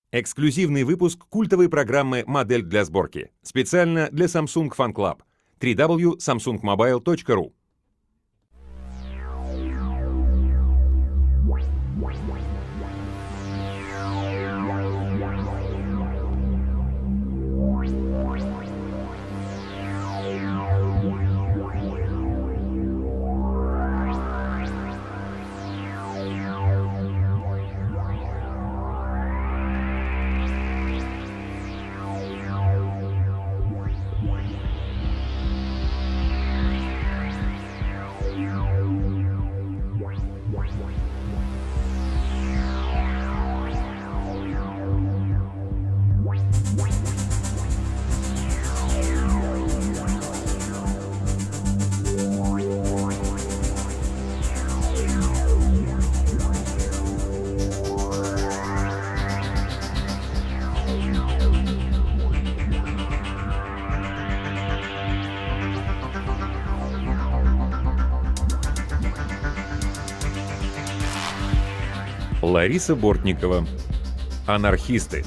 Эксклюзивный выпуск культовой программы «Модель для сборки». Специально для Samsung Fan Club. www.samsungmobile.ru. Лариса Бортникова. Анархисты.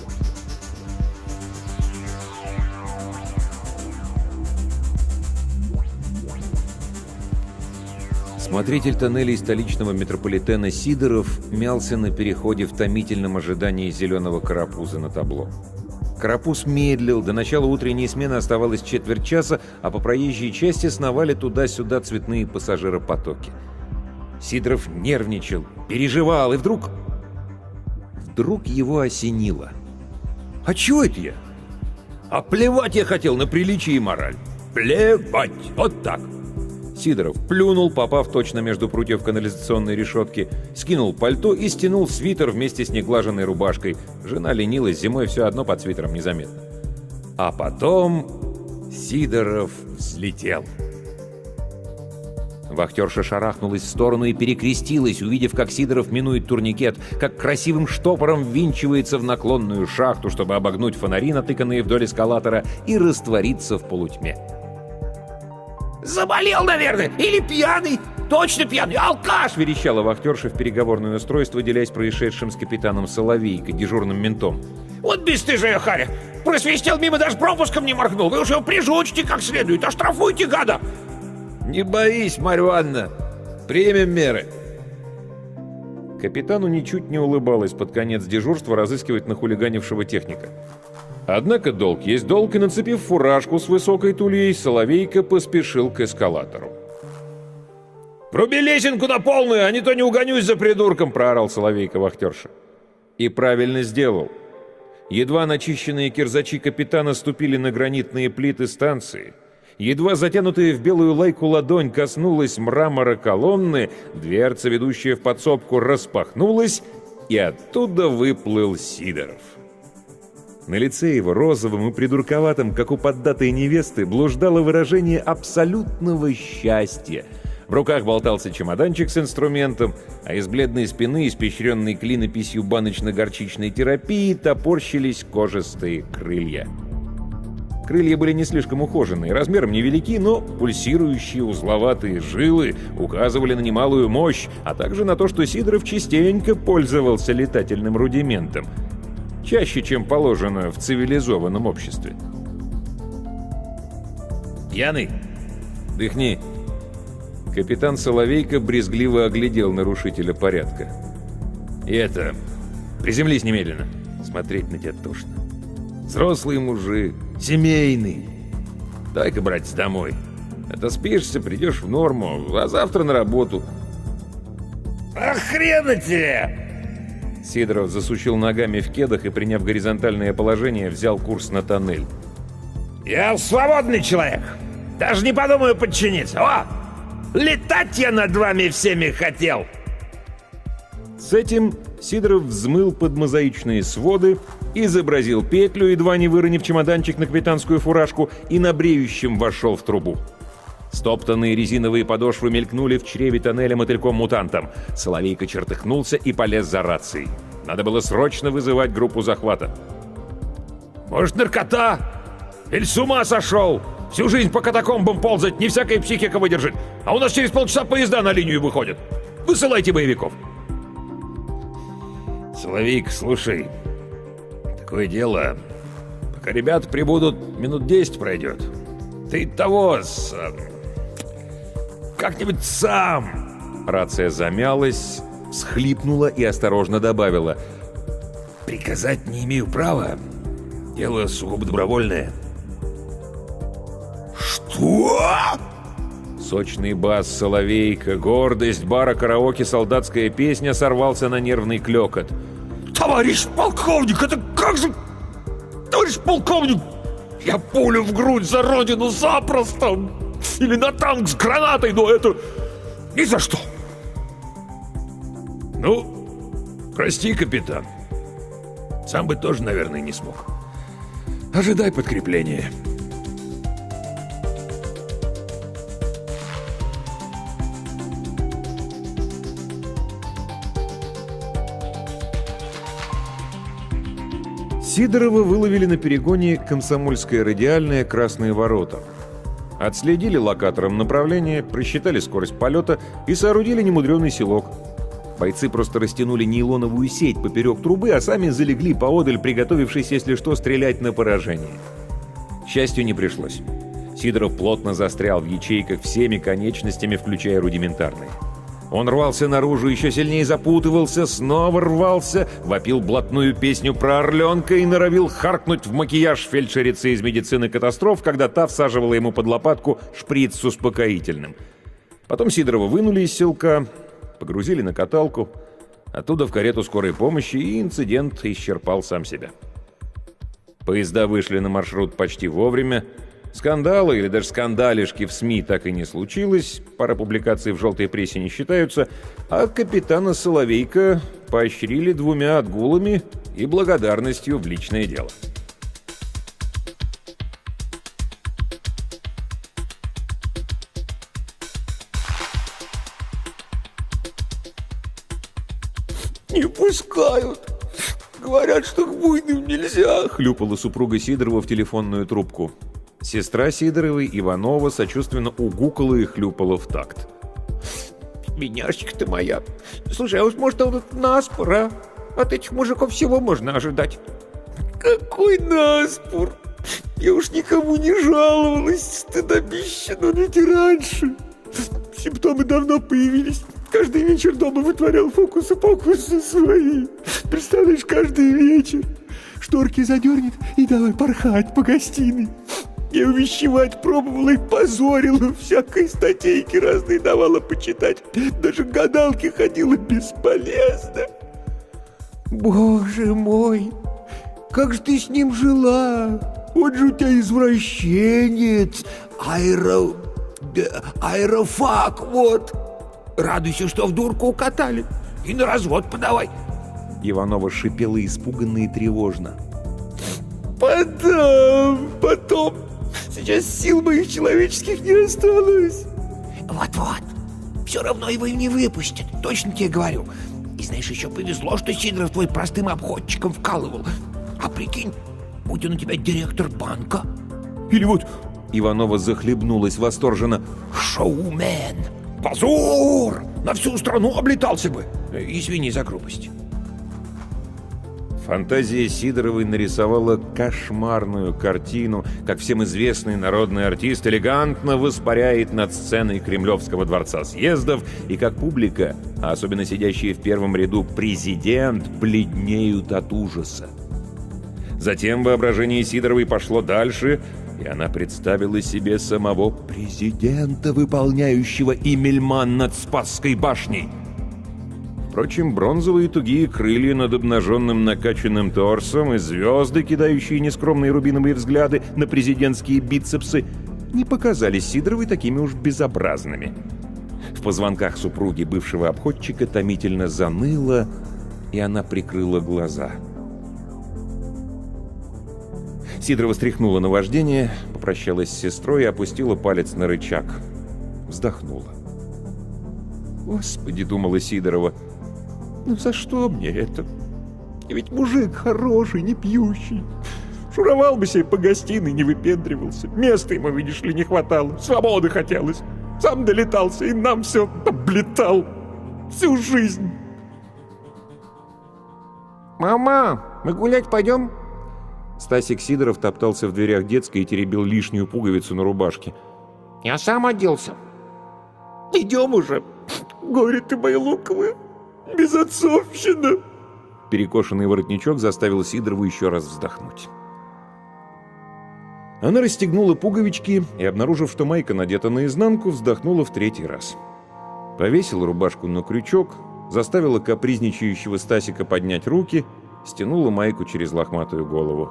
Смотритель тоннелей столичного метрополитена Сидоров мялся на переходе в томительном ожидании зеленого карапуза на табло. Карапуз медлил, до начала утренней смены оставалось четверть часа, а по проезжей части сновали туда-сюда цветные пассажиропотоки. Сидоров нервничал, переживал, и вдруг его осенило. «А чего это я? А плевать я хотел на приличие и мораль. Плевать! Вот так!» Сидоров плюнул, попав точно между прутьев канализационной решетки, скинул пальто и стянул свитер вместе с неглаженной рубашкой. Жена ленилась, зимой все одно под свитером незаметно. А потом Сидоров взлетел. Вахтерша шарахнулась в сторону и перекрестилась, увидев, как Сидоров минует турникет, как красивым штопором ввинчивается в наклонную шахту, чтобы обогнуть фонари, натыканные вдоль эскалатора, и раствориться в полутьме. «Заболел, наверное, или пьяный, точно пьяный, алкаш!» — верещала вахтерша в переговорное устройство, делясь происшедшим с капитаном Соловейко, дежурным ментом. «Вот бесстыжая харя! Просвистел мимо, даже пропуском не моргнул! Вы уж его прижучите как следует, оштрафуйте, гада!» «Не боись, Марья Ивановна, примем меры!» Капитану ничуть не улыбалось под конец дежурства разыскивать нахулиганившего техника. Однако долг есть долг, и, нацепив фуражку с высокой тульей, Соловейко поспешил к эскалатору. «Вруби лесенку на полную, а не то не угонюсь за придурком!» — проорал Соловейко вахтерша. И правильно сделал. Едва начищенные кирзачи капитана ступили на гранитные плиты станции, едва затянутая в белую лайку ладонь коснулась мрамора колонны, дверца, ведущая в подсобку, распахнулась, и оттуда выплыл Сидоров. На лице его, розовым и придурковатым, как у поддатой невесты, блуждало выражение абсолютного счастья. В руках болтался чемоданчик с инструментом, а из бледной спины, испещренной клинописью баночно-горчичной терапии, топорщились кожистые крылья. Крылья были не слишком ухоженные, размером невелики, но пульсирующие узловатые жилы указывали на немалую мощь, а также на то, что Сидоров частенько пользовался летательным рудиментом. Чаще, чем положено в цивилизованном обществе. «Пьяный? Дыхни!» Капитан Соловейко брезгливо оглядел нарушителя порядка. «И это... приземлись немедленно. Смотреть на тебя тошно. Взрослый мужик, семейный. Дай-ка, братец, домой. Отоспишься, придешь в норму, а завтра на работу». «А хрена тебе!» Сидоров засучил ногами в кедах и, приняв горизонтальное положение, взял курс на тоннель. «Я свободный человек. Даже не подумаю подчиниться. О! Летать я над вами всеми хотел!» С этим Сидоров взмыл под мозаичные своды, изобразил петлю, едва не выронив чемоданчик на капитанскую фуражку, и на бреющем вошел в трубу. Стоптанные резиновые подошвы мелькнули в чреве тоннеля мотыльком-мутантом. Соловейко чертыхнулся и полез за рацией. Надо было срочно вызывать группу захвата. «Может, наркота? Или с ума сошел? Всю жизнь по катакомбам ползать не всякая психика выдержит. А у нас через полчаса поезда на линию выходят. Высылайте боевиков!» «Соловейко, слушай, Такое дело. Пока ребята прибудут, минут 10 пройдет. Ты как-нибудь сам. Рация замялась, всхлипнула и осторожно добавила. Приказать не имею права. Дело сугубо добровольное. Что? Сочный бас Соловейка, гордость бара караоке «Солдатская песня» сорвался на нервный клёкот. Товарищ полковник, это как же... Товарищ полковник, я пулю в грудь за родину запросто. Или на танк с гранатой, но это... Ни за что. Ну, прости, капитан. Сам бы тоже, наверное, не смог. Ожидай подкрепления. Сидорова выловили на перегоне «Комсомольская радиальная», «Красные ворота». Отследили локатором направление, просчитали скорость полета и соорудили немудреный селок. Бойцы просто растянули нейлоновую сеть поперек трубы, а сами залегли поодаль, приготовившись, если что, стрелять на поражение. К счастью, не пришлось. Сидоров плотно застрял в ячейках всеми конечностями, включая рудиментарные. Он рвался наружу, еще сильнее запутывался, снова рвался, вопил блатную песню про орленка и норовил харкнуть в макияж фельдшерицы из медицины катастроф, когда та всаживала ему под лопатку шприц с успокоительным. Потом Сидорова вынули из селка, погрузили на каталку, оттуда в карету скорой помощи, и инцидент исчерпал сам себя. Поезда вышли на маршрут почти вовремя. Скандала или даже скандалишки в СМИ так и не случилось, пара публикаций в желтой прессе не считаются, а капитана Соловейка поощрили 2 отгулами и благодарностью в личное дело. Не пускают. Говорят, что к буйным нельзя. Хлюпала супруга Сидорова в телефонную трубку. Сестра Сидоровой, Иванова, сочувственно угукала и хлюпала в такт. Меняшечка ты моя. Слушай, а уж может он наспор, а? От этих мужиков всего можно ожидать. Какой наспор? Я уж никому не жаловалась, стыдобище, но ведь и раньше. Симптомы давно появились. Каждый вечер дома вытворял фокусы-покусы свои. Представляешь, каждый вечер. Шторки задернет и давай порхать по гостиной. Я увещевать пробовала и позорила, всякой статейки разные давала почитать. Даже к гадалке ходила бесполезно. Боже мой, как же ты с ним жила? Он же у тебя извращенец, аэрофак, вот. Радуйся, что в дурку укатали, и на развод подавай. Иванова шипела испуганно и тревожно. Потом. Сейчас сил моих человеческих не осталось. Вот-вот. Все равно его и не выпустят. Точно тебе говорю. И знаешь, еще повезло, что Сидоров твой простым обходчиком вкалывал. А прикинь, будь он у тебя директор банка. Или вот... Иванова захлебнулась восторженно. Шоумен. Позор! На всю страну облетался бы. Извини за грубость. Фантазия Сидоровой нарисовала кошмарную картину, как всем известный народный артист элегантно воспаряет над сценой Кремлевского дворца съездов, и как публика, а особенно сидящие в первом ряду президент, бледнеют от ужаса. Затем воображение Сидоровой пошло дальше, и она представила себе самого президента, выполняющего Имельман над Спасской башней. Впрочем, бронзовые тугие крылья над обнаженным накачанным торсом и звезды, кидающие нескромные рубиновые взгляды на президентские бицепсы, не показались Сидоровой такими уж безобразными. В позвонках супруги бывшего обходчика томительно заныло, и она прикрыла глаза. Сидорова стряхнула наваждение, попрощалась с сестрой и опустила палец на рычаг. Вздохнула. «Господи», — думала Сидорова, — «ну за что мне это? Я ведь мужик хороший, не пьющий. Шуровал бы себе по гостиной, не выпендривался. Места ему, видишь ли, не хватало. Свободы хотелось. Сам долетался и нам все облетал. Всю жизнь». «Мама, мы гулять пойдем?» Стасик Сидоров топтался в дверях детской и теребил лишнюю пуговицу на рубашке. Я сам оделся. Идем уже. Горе ты мои луковые. Безотцовщина. Перекошенный воротничок заставил Сидорову еще раз вздохнуть. Она расстегнула пуговички и, обнаружив, что майка надета наизнанку, вздохнула в третий раз. Повесила рубашку на крючок, заставила капризничающего Стасика поднять руки, стянула майку через лохматую голову.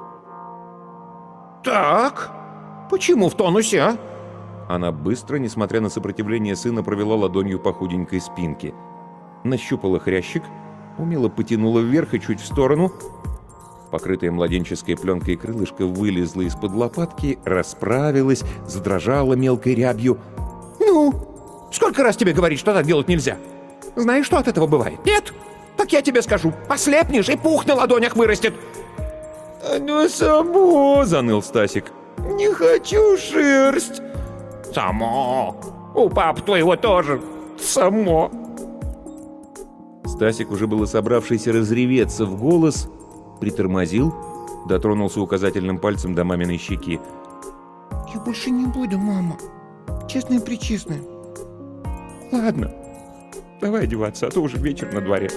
Так, почему в тонусе, а? Она быстро, несмотря на сопротивление сына, провела ладонью по худенькой спинке. Нащупала хрящик, умело потянула вверх и чуть в сторону. Покрытая младенческой пленкой крылышко вылезла из-под лопатки, расправилась, задрожала мелкой рябью. Ну, сколько раз тебе говорить, что так делать нельзя? Знаешь, что от этого бывает? Нет? Так я тебе скажу. Ослепнешь, и пух на ладонях вырастет. «Оно само!» — заныл Стасик. Не хочу шерсть. Само. У пап твоего тоже. Само. Стасик, уже было собравшийся разреветься в голос, притормозил, дотронулся указательным пальцем до маминой щеки. Я больше не буду, мама. Честное-пречестное. «Ладно, давай одеваться, а то уже вечер на дворе».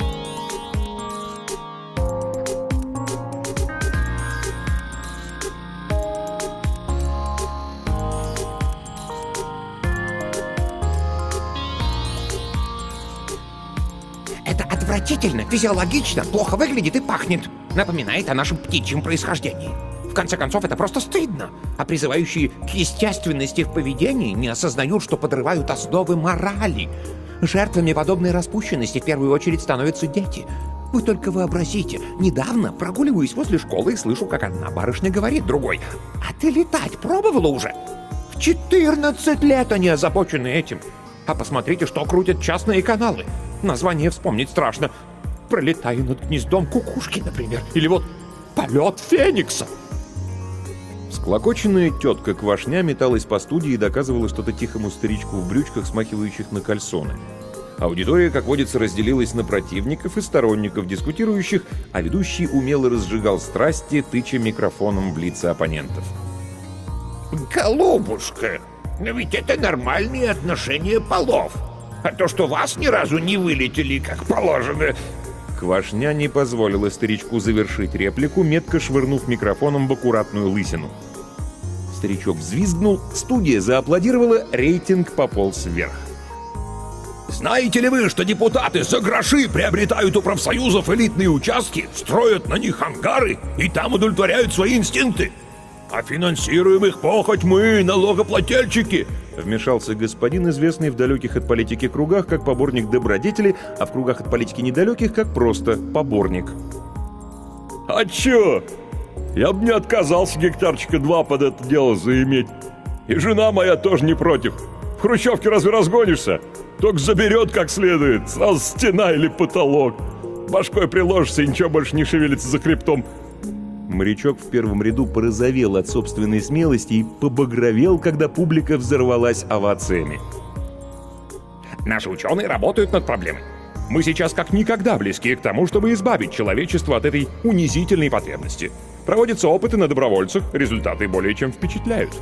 Это отвратительно, физиологично, плохо выглядит и пахнет. Напоминает о нашем птичьем происхождении. В конце концов, это просто стыдно. А призывающие к естественности в поведении не осознают, что подрывают основы морали. Жертвами подобной распущенности в первую очередь становятся дети. Вы только вообразите, недавно прогуливаюсь возле школы и слышу, как одна барышня говорит другой: «А ты летать пробовала уже?» В 14 лет они озабочены этим. А посмотрите, что крутят частные каналы. Название вспомнить страшно. «Пролетаю над гнездом кукушки», например. Или вот «Полет феникса». Склокоченная тетка Квашня металась по студии и доказывала что-то тихому старичку в брючках, смахивающих на кальсоны. Аудитория, как водится, разделилась на противников и сторонников дискутирующих, а ведущий умело разжигал страсти, тыча микрофоном в лица оппонентов. «Голубушка, но ведь это нормальные отношения полов. А то, что вас ни разу не вылетели, как положено...» Квашня не позволила старичку завершить реплику, метко швырнув микрофоном в аккуратную лысину. Старичок взвизгнул, студия зааплодировала, рейтинг пополз вверх. Знаете ли вы, что депутаты за гроши приобретают у профсоюзов элитные участки, строят на них ангары и там удовлетворяют свои инстинкты? А финансируем их похоть мы, налогоплательщики!» Вмешался господин, известный в далеких от политики кругах как поборник добродетели, а в кругах от политики недалеких как просто поборник. «А чё? Я бы не отказался гектарчика 2 под это дело заиметь. И жена моя тоже не против. В хрущевке разве разгонишься? Только заберет как следует, сразу стена или потолок. Башкой приложишься и ничего больше не шевелится за хребтом». Морячок в первом ряду порозовел от собственной смелости и побагровел, когда публика взорвалась овациями. Наши ученые работают над проблемой. Мы сейчас как никогда близки к тому, чтобы избавить человечество от этой унизительной потребности. Проводятся опыты на добровольцах, результаты более чем впечатляют.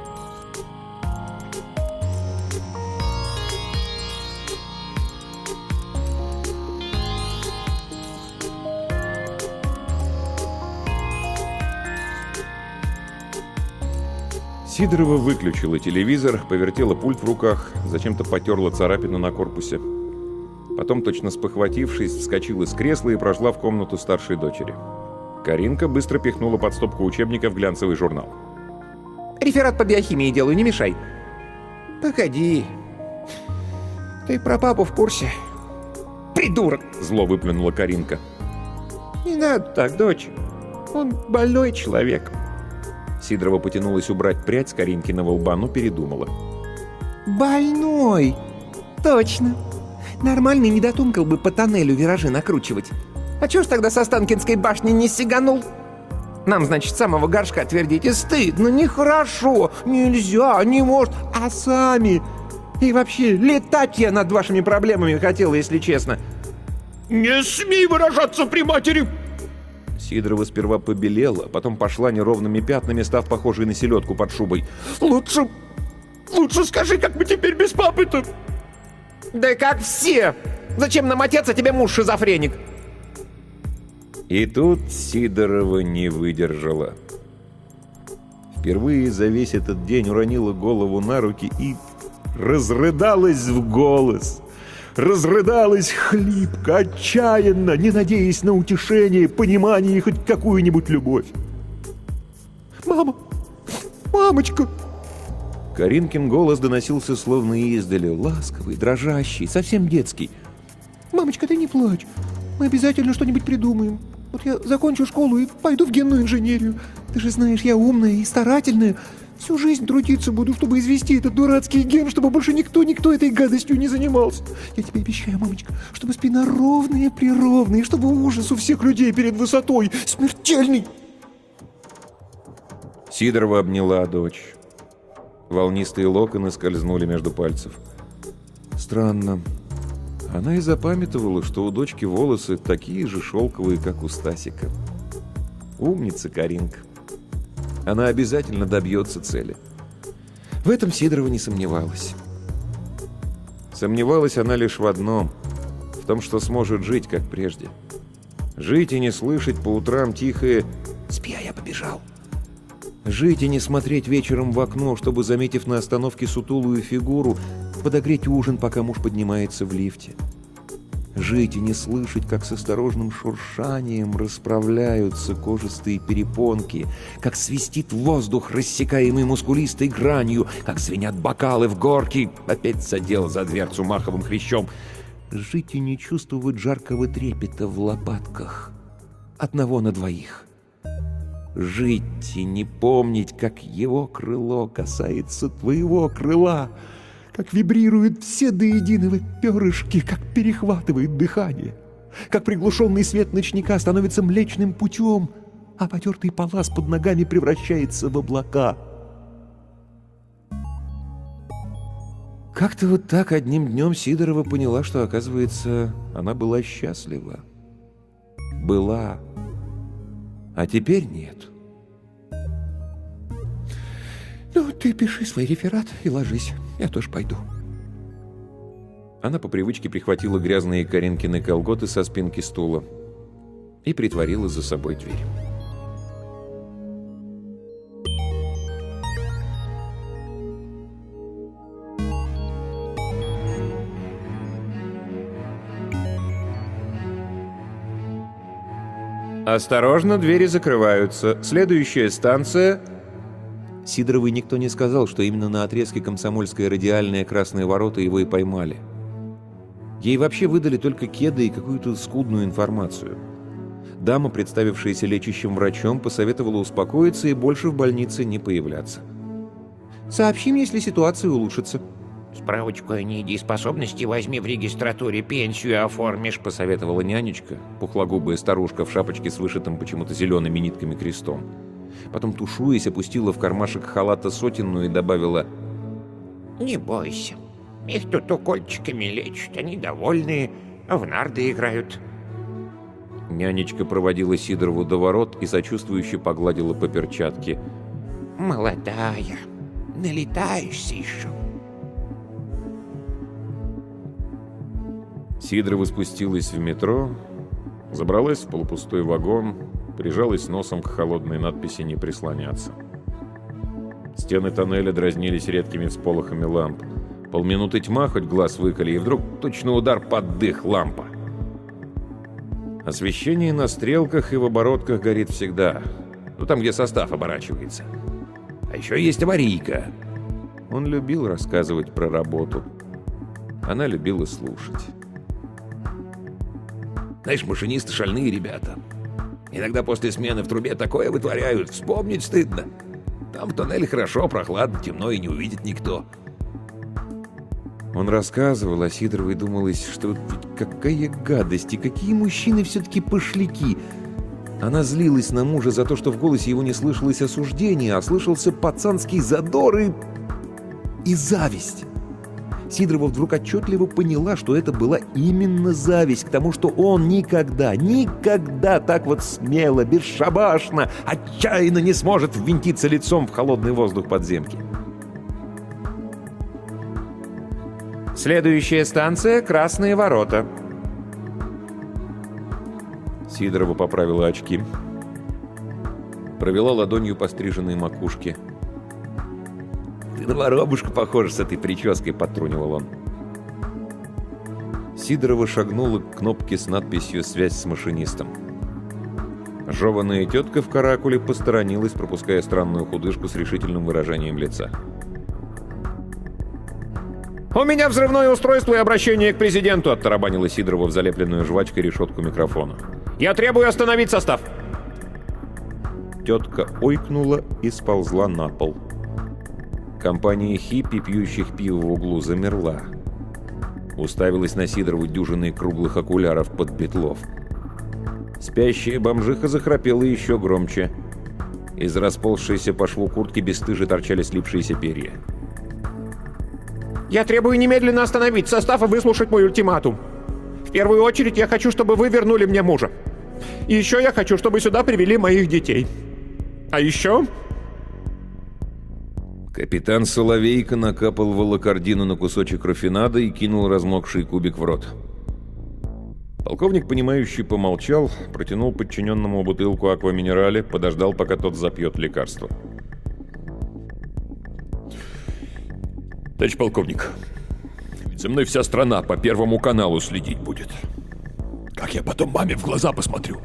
Сидорова выключила телевизор, повертела пульт в руках, зачем-то потерла царапину на корпусе. Потом, точно спохватившись, вскочила с кресла и прошла в комнату старшей дочери. Каринка быстро пихнула под стопку учебников глянцевый журнал. «Реферат по биохимии делаю, не мешай». «Погоди. Ты про папу в курсе?» «Придурок!» — зло выплюнула Каринка. «Не надо так, дочь. Он больной человек». Сидорова потянулась убрать прядь с Каринкиного лба, но передумала. «Больной! Точно. Нормальный не дотумкал бы по тоннелю виражи накручивать. А чё ж тогда со Останкинской башни не сиганул? Нам, значит, с самого горшка твердите: стыдно, нехорошо, нельзя, не может, а сами. И вообще, летать я над вашими проблемами хотел, если честно». «Не смей выражаться при матери!» Сидорова сперва побелела, потом пошла неровными пятнами, став похожей на селедку под шубой. Лучше скажи, как мы теперь без папы-то? Да как все! Зачем нам отец, а тебе муж шизофреник? И тут Сидорова не выдержала. Впервые за весь этот день уронила голову на руки и разрыдалась в голос. Разрыдалась хлипко, отчаянно, не надеясь на утешение, понимание и хоть какую-нибудь любовь. Мама! Мамочка! Каринкин голос доносился словно издали, ласковый, дрожащий, совсем детский. Мамочка, ты не плачь. Мы обязательно что-нибудь придумаем. Вот я закончу школу и пойду в генную инженерию. Ты же знаешь, я умная и старательная. Всю жизнь трудиться буду, чтобы извести этот дурацкий ген, чтобы больше никто этой гадостью не занимался. Я тебе обещаю, мамочка, чтобы спина ровная-прировная, и чтобы ужас у всех людей перед высотой смертельный. Сидорова обняла дочь. Волнистые локоны скользнули между пальцев. Странно. Она и запамятовала, что у дочки волосы такие же шелковые, как у Стасика. Умница Каринка. Она обязательно добьется цели. В этом Сидорова не сомневалась. Сомневалась она лишь в одном. В том, что сможет жить, как прежде. Жить и не слышать по утрам тихое «Спи, а я побежал». Жить и не смотреть вечером в окно, чтобы, заметив на остановке сутулую фигуру, подогреть ужин, пока муж поднимается в лифте. Жить и не слышать, как с осторожным шуршанием расправляются кожистые перепонки, как свистит воздух, рассекаемый мускулистой гранью, как звенят бокалы в горке, опять задел за дверцу маховым хрящом. Жить и не чувствовать жаркого трепета в лопатках. Одного на двоих. Жить и не помнить, как его крыло касается твоего крыла, как вибрируют все до единого перышки, как перехватывает дыхание, как приглушенный свет ночника становится Млечным Путем, а потертый палас под ногами превращается в облака. Как-то вот так одним днем Сидорова поняла, что, оказывается, она была счастлива. Была. А теперь нет. Ну, ты пиши свой реферат и ложись. Я тоже пойду. Она по привычке прихватила грязные Каринкины колготы со спинки стула и притворила за собой дверь. «Осторожно, двери закрываются. Следующая станция...» Сидоровой никто не сказал, что именно на отрезке Комсомольская радиальная Красные ворота его и поймали. Ей вообще выдали только кеды и какую-то скудную информацию. Дама, представившаяся лечащим врачом, посоветовала успокоиться и больше в больнице не появляться. «Сообщим, если ситуация улучшится». Справочку о недееспособности возьми в регистратуре, пенсию оформишь, посоветовала нянечка, пухлогубая старушка в шапочке с вышитым почему-то зелеными нитками крестом. Потом, тушуясь, опустила в кармашек халата сотенную и добавила: «Не бойся, их тут укольчиками лечат, они довольные, а в нарды играют». Нянечка проводила Сидорову до ворот и сочувствующе погладила по перчатке. «Молодая, налетаешься еще». Сидорова спустилась в метро, забралась в полупустой вагон, прижалась носом к холодной надписи «Не прислоняться». Стены тоннеля дразнились редкими всполохами ламп. Полминуты тьма, хоть глаз выколи, и вдруг точно удар под дых лампа. Освещение на стрелках и в оборотках горит всегда. Ну, там, где состав оборачивается. А еще есть аварийка. Он любил рассказывать про работу. Она любила слушать. Знаешь, машинисты шальные ребята. Иногда после смены в трубе такое вытворяют, вспомнить стыдно. Там в тоннеле хорошо, прохладно, темно и не увидит никто. Он рассказывал, а Сидоровой думалось, что ведь какая гадость, и какие мужчины все-таки пошляки. Она злилась на мужа за то, что в голосе его не слышалось осуждения, а слышался пацанский задор и зависть. Сидорова вдруг отчетливо поняла, что это была именно зависть к тому, что он никогда так вот смело, бесшабашно, отчаянно не сможет ввинтиться лицом в холодный воздух подземки. Следующая станция — Красные ворота. Сидорова поправила очки. Провела ладонью по стриженной макушке. «Ты на воробушку похож с этой прической», — подтрунивал он. Сидорова шагнула к кнопке с надписью «Связь с машинистом». Жеваная тетка в каракуле посторонилась, пропуская странную худышку с решительным выражением лица. «У меня взрывное устройство и обращение к президенту», — оттарабанила Сидорова в залепленную жвачкой решетку микрофона. «Я требую остановить состав». Тетка ойкнула и сползла на пол. Компания хиппи, пьющих пиво в углу, замерла. Уставилась на Сидорову дюжиной круглых окуляров под бетлов. Спящая бомжиха захрапела еще громче. Из расползшейся по шву куртки бесстыже торчали слипшиеся перья. «Я требую немедленно остановить состав и выслушать мой ультиматум. В первую очередь я хочу, чтобы вы вернули мне мужа. И еще я хочу, чтобы сюда привели моих детей. А еще...» Капитан Соловейко накапал волокордину на кусочек рафинада и кинул размокший кубик в рот. Полковник, понимающий, помолчал, протянул подчиненному бутылку акваминерале, подождал, пока тот запьет лекарство. Товарищ полковник, ведь за мной вся страна по Первому каналу следить будет. Как я потом маме в глаза посмотрю?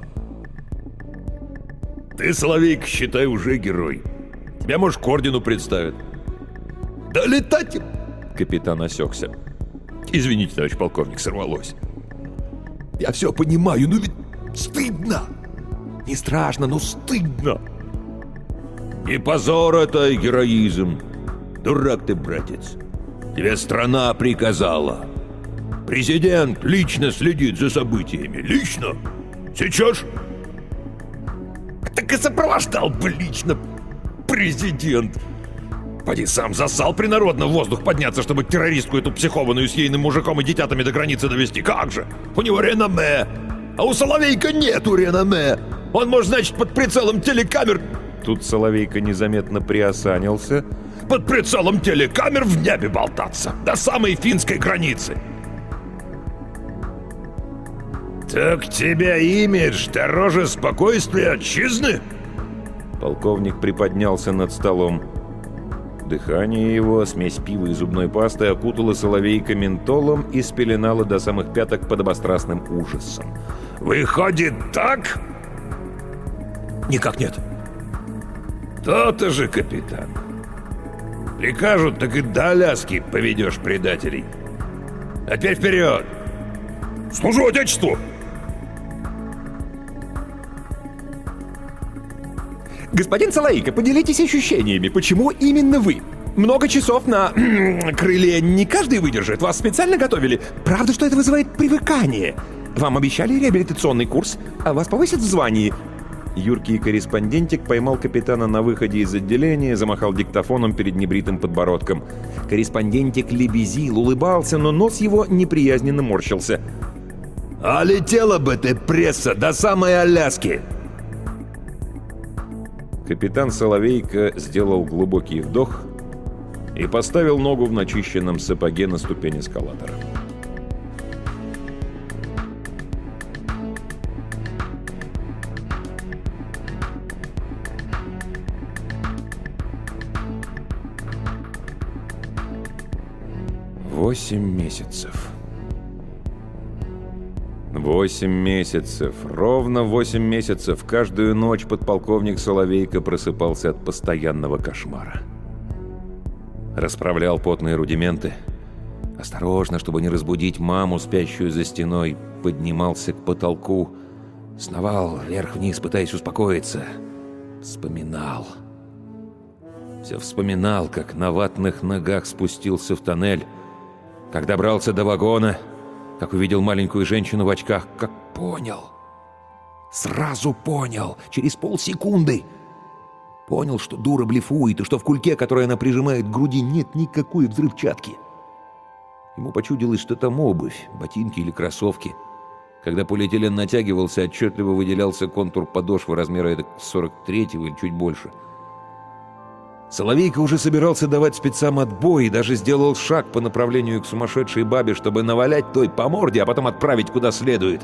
Ты, Соловейко, считай, уже герой. Тебя, может, к ордену представят. Да летать... Капитан осекся. Извините, товарищ полковник, сорвалось. Я все понимаю, но ведь стыдно. Не страшно, но стыдно. Не позор это, а героизм. Дурак ты, братец. Тебе страна приказала. Президент лично следит за событиями. Лично. Сейчас. Так и сопровождал бы лично президент. Поди сам засал принародно в воздух подняться, чтобы террористку эту психованную с ейным мужиком и детятами до границы довести. Как же? У него реноме. А у Соловейка нету реноме. Он, может, значит, под прицелом телекамер... Тут Соловейко незаметно приосанился. Под прицелом телекамер в небе болтаться. До самой финской границы. Так тебя имидж дороже спокойствия отчизны? Полковник приподнялся над столом. Дыхание его, смесь пива и зубной пасты, окутало Соловейко ментолом и спеленало до самых пяток подобострастным ужасом. Выходит так? Никак нет. То-то же, капитан. Прикажут, так и до Аляски поведешь предателей. А теперь вперед! Служу Отечеству! «Господин Соловейко, поделитесь ощущениями. Почему именно вы? Много часов на крыле не каждый выдержит. Вас специально готовили. Правда, что это вызывает привыкание? Вам обещали реабилитационный курс, а вас повысят в звании». Юркий корреспондентик поймал капитана на выходе из отделения, замахал диктофоном перед небритым подбородком. Корреспондентик лебезил, улыбался, но нос его неприязненно морщился. А летела бы ты, пресса, до самой Аляски! Капитан Соловейко сделал глубокий вдох и поставил ногу в начищенном сапоге на ступень эскалатора. Восемь месяцев. 8 месяцев. Ровно 8 месяцев. Каждую ночь подполковник Соловейко просыпался от постоянного кошмара. Расправлял потные рудименты. Осторожно, чтобы не разбудить маму, спящую за стеной, поднимался к потолку. Сновал вверх-вниз, пытаясь успокоиться. Вспоминал. Все вспоминал, как на ватных ногах спустился в тоннель, как добрался до вагона, как увидел маленькую женщину в очках, как понял. Сразу понял, через полсекунды. Понял, что дура блефует, и что в кульке, который она прижимает к груди, нет никакой взрывчатки. Ему почудилось, что там обувь, ботинки или кроссовки. Когда полиэтилен натягивался, отчетливо выделялся контур подошвы размера 43-го или чуть больше. Соловейка уже собирался давать спецам отбой и даже сделал шаг по направлению к сумасшедшей бабе, чтобы навалять той по морде, а потом отправить куда следует.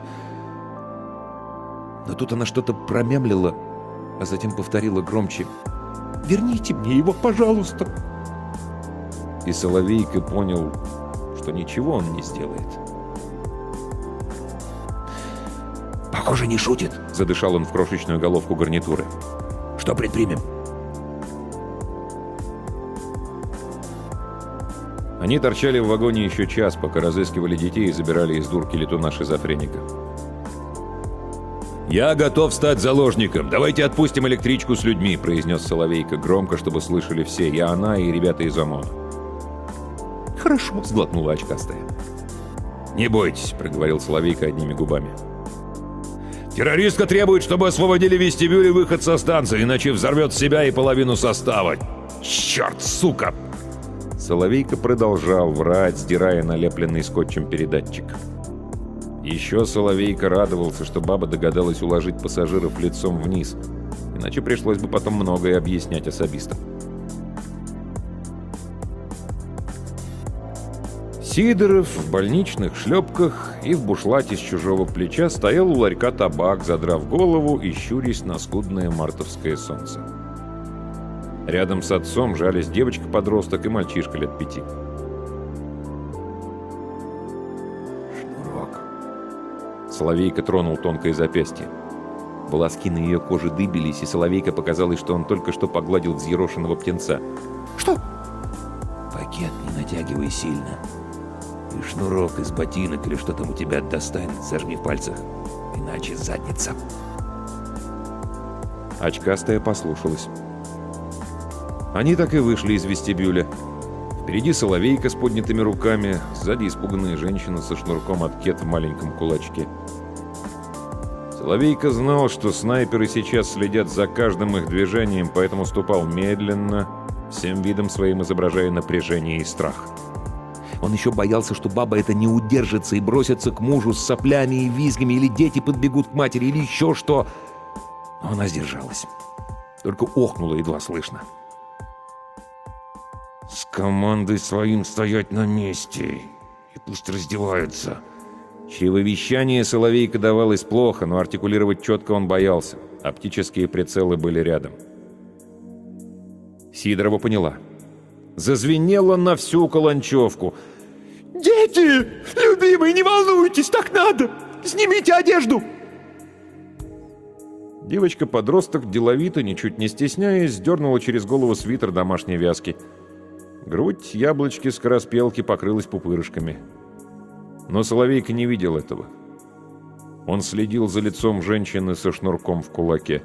Но тут она что-то промямлила, а затем повторила громче: «Верните мне его, пожалуйста!» И Соловейка понял, что ничего он не сделает. «Похоже, не шутит», — задышал он в крошечную головку гарнитуры. «Что предпримем?» Они торчали в вагоне еще час, пока разыскивали детей и забирали из дурки летуна-шизофреника. «Я готов стать заложником. Давайте отпустим электричку с людьми», — произнес Соловейка громко, чтобы слышали все, и она, и ребята из ОМОНа. «Хорошо», — сглотнула очкастая. «Не бойтесь», — проговорил Соловейка одними губами. «Террористка требует, чтобы освободили вестибюль и выход со станции, иначе взорвет себя и половину состава. Черт, сука!» Соловейка продолжал врать, сдирая налепленный скотчем передатчик. Еще Соловейка радовался, что баба догадалась уложить пассажиров лицом вниз, иначе пришлось бы потом многое объяснять особистам. Сидоров в больничных шлепках и в бушлате с чужого плеча стоял у ларька табак, задрав голову и щурясь на скудное мартовское солнце. Рядом с отцом жались девочка-подросток и мальчишка лет 5. «Шнурок». Соловейка тронул тонкое запястье. Волоски на ее коже дыбились, и Соловейка показалось, что он только что погладил взъерошенного птенца. «Что?» «Пакет не натягивай сильно. И шнурок из ботинок или что там у тебя достань, зажми в пальцах. Иначе задница». Очкастая послушалась. Они так и вышли из вестибюля. Впереди Соловейка с поднятыми руками, сзади испуганная женщина со шнурком от кет в маленьком кулачке. Соловейка знал, что снайперы сейчас следят за каждым их движением, поэтому ступал медленно, всем видом своим изображая напряжение и страх. Он еще боялся, что баба это не удержится и бросится к мужу с соплями и визгами, или дети подбегут к матери, или еще что. Но она сдержалась. Только охнула едва слышно. «Скомандуй своим стоять на месте, и пусть раздеваются». Чревовещание Соловейка давалось плохо, но артикулировать четко он боялся. Оптические прицелы были рядом. Сидорова поняла. Зазвенело на всю каланчевку. «Дети! Любимые, не волнуйтесь, так надо! Снимите одежду!» Девочка-подросток деловито, ничуть не стесняясь, сдернула через голову свитер домашней вязки. Грудь яблочки-скороспелки покрылась пупырышками. Но Соловейка не видел этого. Он следил за лицом женщины со шнурком в кулаке.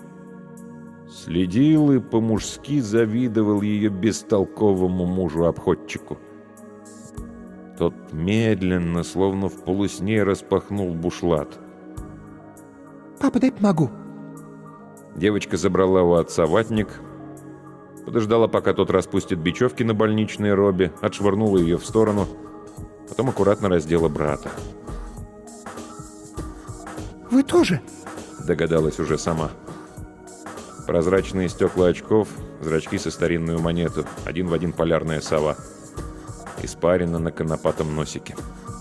Следил и по-мужски завидовал ее бестолковому мужу-обходчику. Тот медленно, словно в полусне, распахнул бушлат. «Папа, дай помогу». Девочка забрала у отца ватник, подождала, пока тот распустит бечевки на больничной робе, отшвырнула ее в сторону, потом аккуратно раздела брата. «Вы тоже?» — догадалась уже сама. Прозрачные стекла очков, зрачки со старинную монету, один в один полярная сова. Испарина на конопатом носике.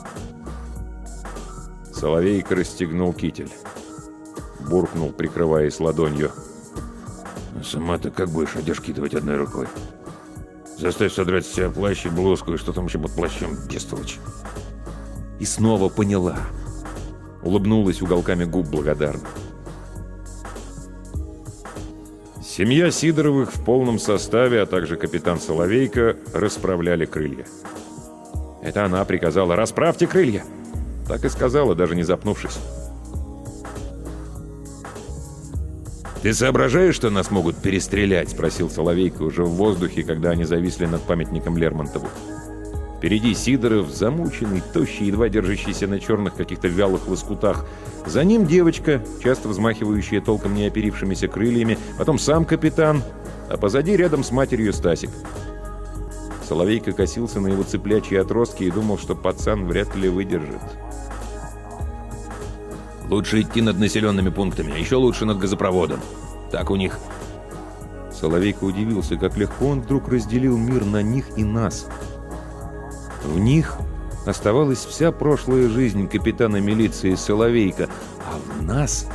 Соловейка расстегнул китель. Буркнул, прикрываясь ладонью. «Сама ты как будешь одежки кидывать одной рукой? Заставь содрать с себя плащ и блузку, и что там еще под плащом, бестолочь». И снова поняла. Улыбнулась уголками губ благодарно. Семья Сидоровых в полном составе, а также капитан Соловейка, расправляли крылья. Это она приказала: «Расправьте крылья!» Так и сказала, даже не запнувшись. «Ты соображаешь, что нас могут перестрелять?» — спросил Соловейка уже в воздухе, когда они зависли над памятником Лермонтову. Впереди Сидоров, замученный, тощий, едва держащийся на черных каких-то вялых лоскутах. За ним девочка, часто взмахивающая толком не оперившимися крыльями, потом сам капитан, а позади рядом с матерью Стасик. Соловейко косился на его цыплячьи отростки и думал, что пацан вряд ли выдержит. Лучше идти над населенными пунктами, а еще лучше над газопроводом. Так у них... Соловейко удивился, как легко он вдруг разделил мир на них и нас. В них оставалась вся прошлая жизнь капитана милиции Соловейко, а в нас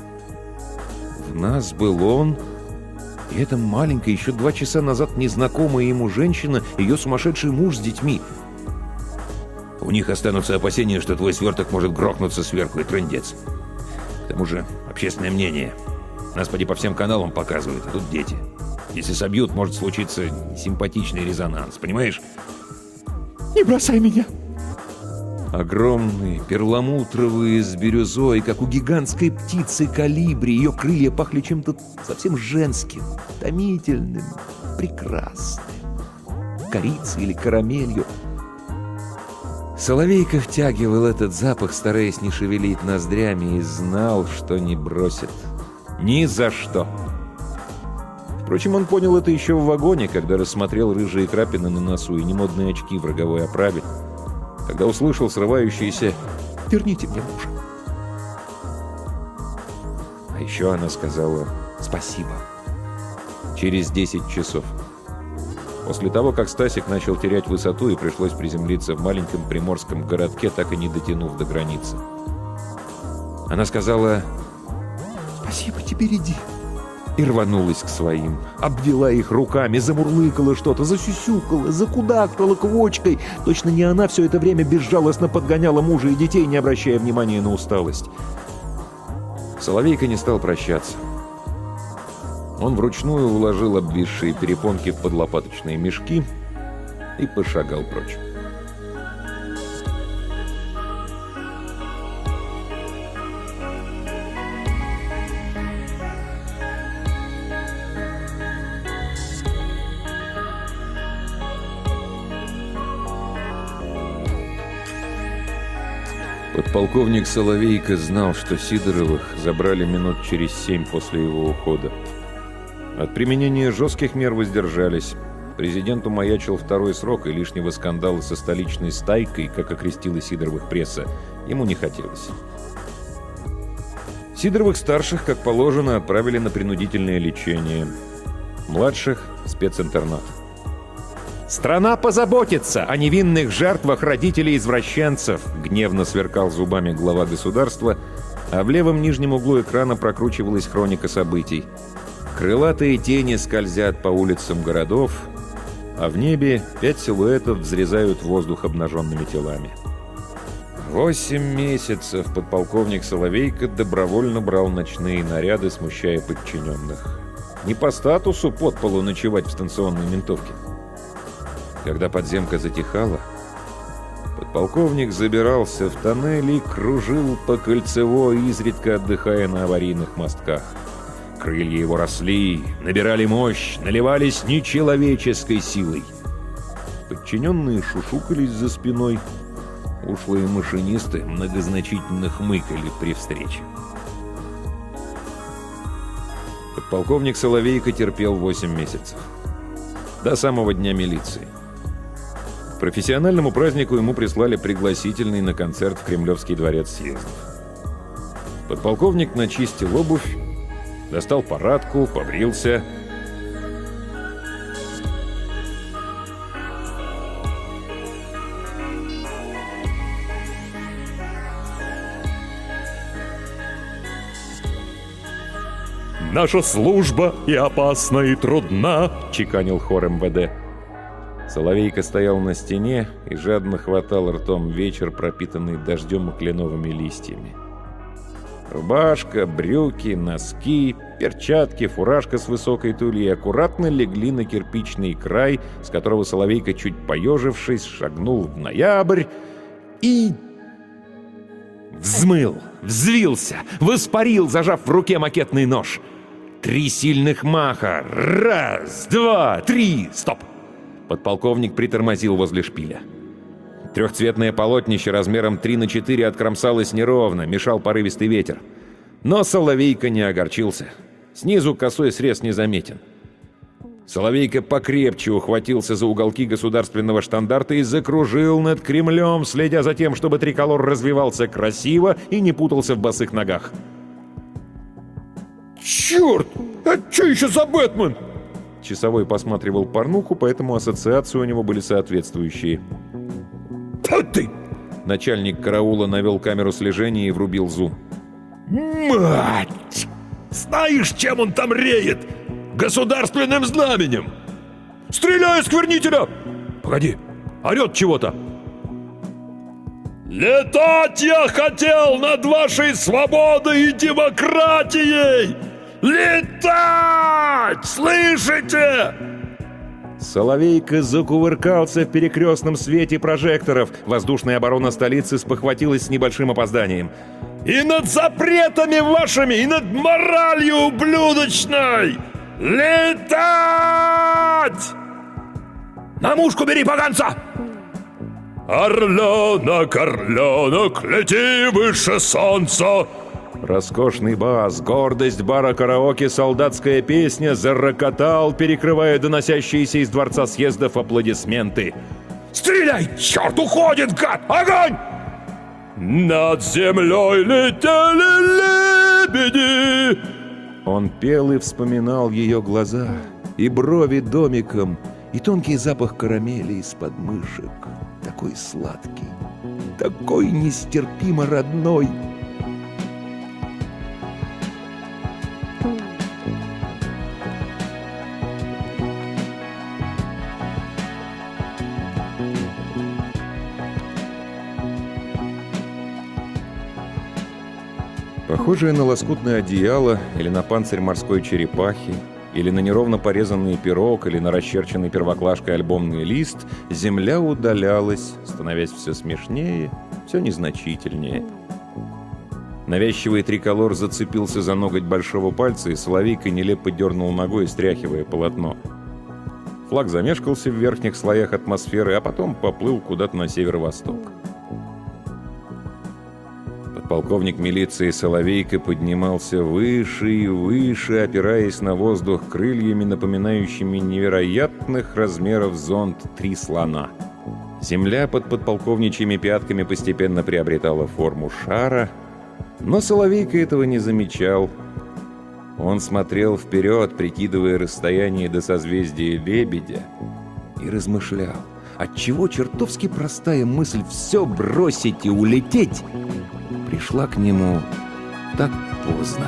был он и эта маленькая, еще 2 часа назад незнакомая ему женщина, ее сумасшедший муж с детьми. У них останутся опасения, что твой сверток может грохнуться сверху, и трындец. К тому же, общественное мнение. Нас поди по всем каналам показывают, а тут дети. Если собьют, может случиться симпатичный резонанс, понимаешь? Не бросай меня. Огромные, перламутровые, с бирюзой, как у гигантской птицы калибри. Ее крылья пахли чем-то совсем женским, томительным, прекрасным. Корицей или карамелью. Соловейко втягивал этот запах, стараясь не шевелить ноздрями, и знал, что не бросит. Ни за что. Впрочем, он понял это еще в вагоне, когда рассмотрел рыжие крапины на носу и немодные очки в роговой оправе, когда услышал срывающиеся «Верните мне мужа». А еще она сказала «Спасибо». Через 10 часов. После того, как Стасик начал терять высоту и пришлось приземлиться в маленьком приморском городке, так и не дотянув до границы. Она сказала «Спасибо, теперь иди». И рванулась к своим, обвела их руками, замурлыкала что-то, засюсюкала, закудахтала квочкой. Точно не она все это время безжалостно подгоняла мужа и детей, не обращая внимания на усталость. Соловейко не стал прощаться. Он вручную уложил обвисшие перепонки в подлопаточные мешки и пошагал прочь. Подполковник Соловейко знал, что Сидоровых забрали минут через 7 после его ухода. От применения жестких мер воздержались. Президенту маячил 2-й срок, и лишнего скандала со столичной стайкой, как окрестила Сидоровых пресса, ему не хотелось. Сидоровых-старших, как положено, отправили на принудительное лечение. Младших — в специнтернат. «Страна позаботится о невинных жертвах родителей-извращенцев», гневно сверкал зубами глава государства, а в левом нижнем углу экрана прокручивалась хроника событий. Крылатые тени скользят по улицам городов, а в небе 5 силуэтов взрезают воздух обнаженными телами. 8 месяцев подполковник Соловейко добровольно брал ночные наряды, смущая подчиненных. Не по статусу подполу ночевать в станционной ментовке. Когда подземка затихала, подполковник забирался в тоннель и кружил по Кольцевой, изредка отдыхая на аварийных мостках. Крылья его росли, набирали мощь, наливались нечеловеческой силой. Подчиненные шушукались за спиной. Ушлые машинисты многозначительно хмыкали при встрече. Подполковник Соловейко терпел 8 месяцев. До самого дня милиции. К профессиональному празднику ему прислали пригласительный на концерт в Кремлевский дворец съездов. Подполковник начистил обувь, достал парадку, побрился. «Наша служба и опасна, и трудна», — чеканил хор МВД. Соловейко стоял на стене и жадно хватал ртом вечер, пропитанный дождем и кленовыми листьями. Рубашка, брюки, носки, перчатки, фуражка с высокой тульей аккуратно легли на кирпичный край, с которого Соловейко, чуть поежившись, шагнул в ноябрь и... взмыл, взвился, воспарил, зажав в руке макетный нож. 3 сильных маха. 1, 2, 3. Стоп! Подполковник притормозил возле шпиля. Трехцветное полотнище размером 3×4 откромсалось неровно, мешал порывистый ветер. Но Соловейко не огорчился. Снизу косой срез незаметен. Соловейко покрепче ухватился за уголки государственного штандарта и закружил над Кремлем, следя за тем, чтобы триколор развивался красиво и не путался в босых ногах. Черт! А что еще за Бэтмен? Часовой посматривал порнуху, поэтому ассоциации у него были соответствующие. Да ты! Начальник караула навел камеру слежения и врубил зум. Мать! Знаешь, чем он там реет? Государственным знаменем! Стреляй, осквернителя! Погоди, орет чего-то. Летать я хотел над вашей свободой и демократией! Летать! Слышите? Соловейко закувыркался в перекрестном свете прожекторов. Воздушная оборона столицы спохватилась с небольшим опозданием. И над запретами вашими, и над моралью ублюдочной! Летать! На мушку бери, поганца! Орленок, орленок, лети выше солнца! Роскошный бас, гордость бара караоке, солдатская песня зарокотал, перекрывая доносящиеся из дворца съездов аплодисменты. Стреляй, черт, уходит, гад! Огонь! Над землей летели лебеди! Он пел и вспоминал ее глаза, и брови домиком, и тонкий запах карамели из подмышек. Такой сладкий, такой нестерпимо родной. Похожее на лоскутное одеяло или на панцирь морской черепахи, или на неровно порезанный пирог, или на расчерченный первоклашкой альбомный лист, земля удалялась, становясь все смешнее, все незначительнее. Навязчивый триколор зацепился за ноготь большого пальца, и Соловейко нелепо дернул ногой, стряхивая полотно. Флаг замешкался в верхних слоях атмосферы, а потом поплыл куда-то на северо-восток. Подполковник милиции Соловейко поднимался выше и выше, опираясь на воздух крыльями, напоминающими невероятных размеров зонт «Три слона». Земля под подполковничьими пятками постепенно приобретала форму шара, но Соловейко этого не замечал. Он смотрел вперед, прикидывая расстояние до созвездия Лебедя, и размышлял, отчего чертовски простая мысль «все бросить и улететь» пришла к нему так поздно.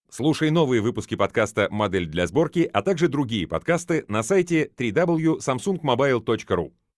Слушай новые выпуски подкаста «Модель для сборки», а также другие подкасты на сайте www.samsungmobile.ru.